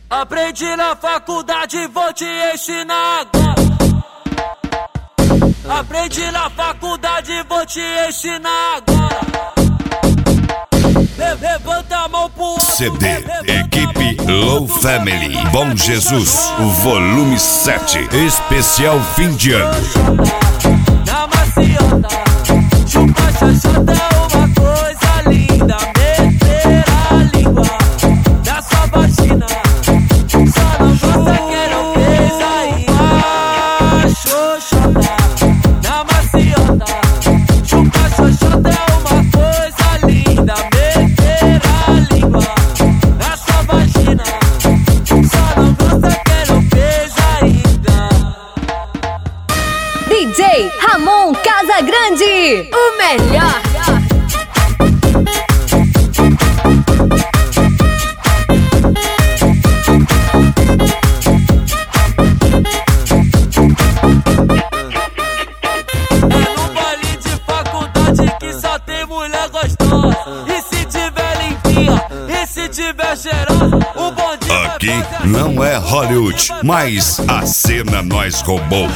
Aprendi na faculdade, vou te ensinar agora. Aprendi na faculdade, vou te ensinar agora. Levanta a mão pro alto. CD, equipe Low Family, Bom Jesus, volume 7, especial fim de ano. Na maciota, chupa xoxota é uma coisa linda. Meter a língua na sua vagina, só não gosta quem não fez ainda. Xoxota, na maciota, chupa xoxota é uma coisa linda. Meter a língua na sua vagina, só não gosta quem não fez ainda. DJ Ramon Casagrande, o melhor. É no baile de faculdade que só tem mulher gostosa. E se tiver limpinha, e se tiver cheirosa, o bonde vai Aqui fazer não é Hollywood, mas a cena nós roubou.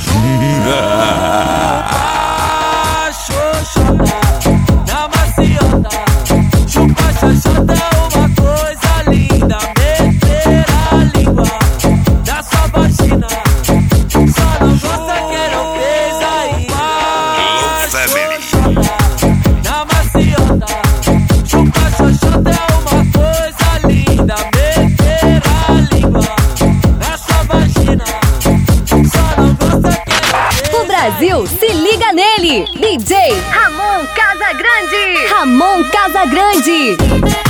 xoxota, na maciota, chupa xoxota é uma coisa linda. Meter a língua na sua vagina, só não gosta quem não fez ainda. Family. Xoxota, na maciota, chupa xoxota é uma coisa linda. Meter a língua na sua vagina, só não gosta quem não fez. O Brasil se liga nele. DJ Ramon Casagrande. Ramon Casagrande.